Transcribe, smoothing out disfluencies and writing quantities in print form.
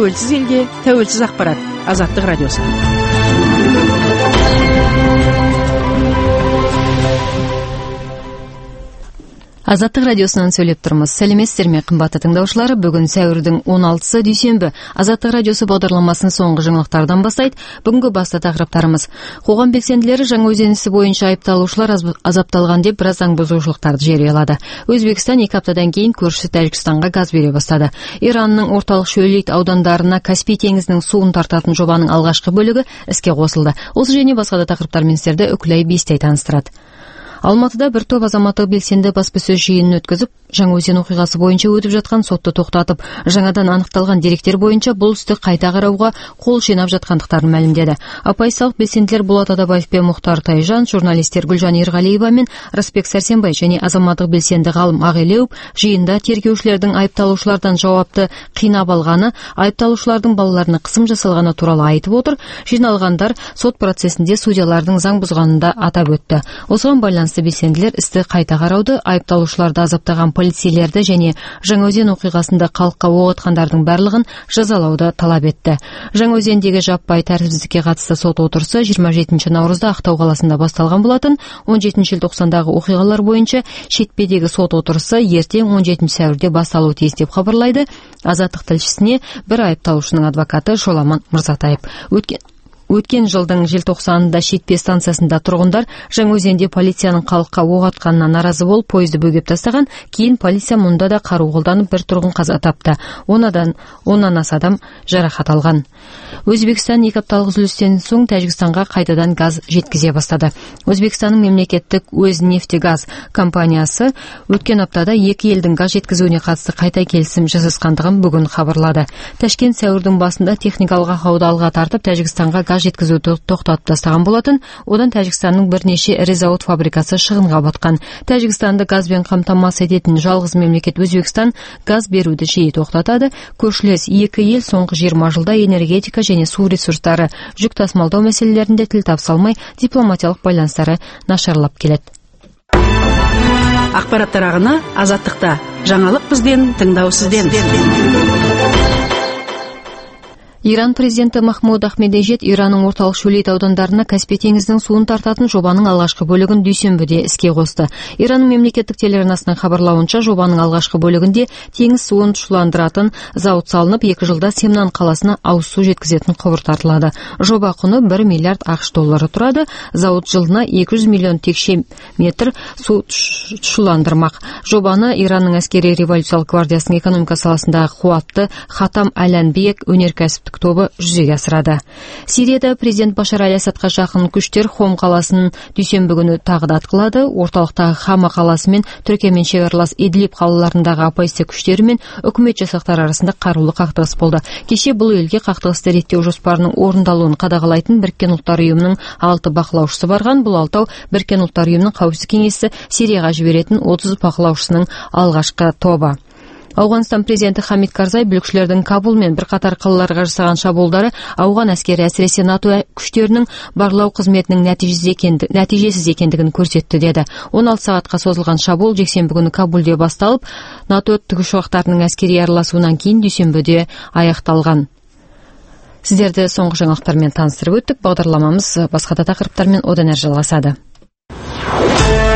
тәуелсіз елге, тәуелсіз ақпарат. Азаттық радиосы. Азаттық радиосынан сөйлеп тұрмыз. Сәлеметсіздер ме, қымбатты тыңдаушылар? Бүгін сәуірдің 16-сы дүйсенбі. Азаттық радиосы бағдарламасын соңғы жаңалықтардан бастайды. Бүгінгі басты тақырыптарымыз: қоғам белсенділері Жаңаөзен ісі бойынша айыпталушылар азапталған деп біраз заң бұзушылықтарды жариялады. Өзбекстан 2 аптадан кейін көршісі Тәжікстанға газ бере бастады. Иранның орталық шөлейт аудандарына Каспий теңізінің суын тартатын жобаның алғашқы бөлігі іске қосылды. Осы және басқа да тақырыптармен сіздерді Үкілай Бестей таныстырады. Алматыда бір топ азаматтық белсенді баспасөз жиынын өткізіп, Жаңаөзен оқиғасы бойынша өтіп жатқан сотты тоқтатып, жаңадан анықталған деректер бойынша бұл істі қайта қарауға қол жинап жатқандықтарын мәлімдеді. Оппозициялық белсенділер Болат Адабаев пен Мұхтар Тайжан, журналистер Гүлжан Ерғалиева мен Рысбек Сәрсенбай және азаматтық белсенді ғалым Ағилеуов жиында тергеушілердің айыпталушылардан жауапты қинап алғаны, айыпталушылардың балаларына қысым жасалғаны туралы айтып отыр. Жиналғандар сот процесінде судьялардың заң бұзғанын да атап өтті. Осыған байланысты белсенділер істі қайта қарауды, айыпталушыларды азаптаған полицейлерді және Жаңаөзен оқиғасында халыққа оқ атқандардың барлығын жазалауды талап етті. Жаңаөзендегі жаппай тәртіпсіздікке қатысты сот отырысы 27 наурызда Ақтау қаласында басталған болатын. 17 желтоқсандағы оқиғалар бойынша шетпедегі сот отырысы ертең 17 сәуірде басталуы тиіс деп хабарлайды Азаттық тілшісіне бір айыпталушының адвокаты Жоламан Мырзатаев. Өткен жылдың желтоқсанында шетпе станциясында тұрғындар Жаңаөзенде полицияның халыққа оқ атқанына наразы болып пойызды бөгеп тастаған. Кейін полиция мұнда да қару қолданып бір тұрғын қаза тапты. Оннан аса адам жарақат алған. Өзбекстан 2 апталық үзілістен соң Тәжікстанға қайтадан газ жеткізе бастады. Өзбекстанның мемлекеттік Өзнефтегаз компаниясы өткен аптада екі елдің газ жеткізуіне қатысты қайта келісім жасасқандығын бүгін хабарлады. Ташкент сәуірдің басында техникалық ақауды алға тартып, Тәжікстанға газ жеткізуді тоқтатып тастаған болатын. Одан Тәжікстанның бірнеше ірі зауыт фабрикасы шығынға батқан. Тәжікстанды газбен қамтамасыз ететін жалғыз мемлекет Өзбекстан газ беруді жиі тоқтатады. Көршілес екі ел соңғы 20 жылда энергетика және су ресурстары, жүк тасымалдау мәселелерінде тіл табыса алмай, дипломатиялық байланыстары нашарлап келеді. Ақпараттар ағыны Азаттықта. Жаңалық бізден, тыңдау сізден. Иран президенті Махмуд Ахмединежад Иранның орталық шөлейт аудандарына Каспий теңізінің суын тартатын жобаның алғашқы бөлігін дүйсенбіде іске қосты. Иранның мемлекеттік телеарнасының хабарлауынша, жобаның алғашқы бөлігінде теңіз суын шуландыратын зауыт салынып, 2 жылда Семнан қаласына ауыз су жеткізетін құбыр тартылады. Жоба құны 1 миллиард ақш доллары тұрады. Зауыт жылына 200 миллион текше метр су шуландырмақ. Жобаны Иранның әскери революциялық гвардиясының экономика саласындағы қуатты Хатам Аль-Анбиек өнеркәсіптік тобы жүзеге асырады. Сирияда президент Башар Аль-Асадқа жақын күштер Хом қаласын дүйсенбі күні тағы да атқылады. Орталықтағы Хама қаласы мен Түркиямен шекаралас Идлиб қалаларындағы оппозиция күштері мен үкімет жасақтары арасында қарулы қақтығыс болды. Кеше бұл елге қақтығысты реттеу жоспарының орындалуын қадағалайтын Біріккен ұлттар ұйымының 6 бақылаушысы барған. Бұл 6 Біріккен ұлттар ұйымының қауіпсіздік кеңесі Сирияға жіберетін 30 бақылаушысының алғашқы тобы. Ауғанстан президенті Хамид Карзай бүлікшілердің Кабул мен бірқатар қалаларға жасаған шабуылдары ауған әскері, әсіресе НАТО күштерінің барлау қызметінің нәтижесіз екендігін көрсетті деді. 16 сағатқа созылған шабуыл жексенбі күні Кабулде басталып, НАТО тікұшақтарының әскери араласуынан кейін дүйсенбіде аяқталған. Сіздерді соңғы жаңалықтармен таныстырып өттік. Бағдарламамыз басқа да тақырыптармен одан әрі жалғасады.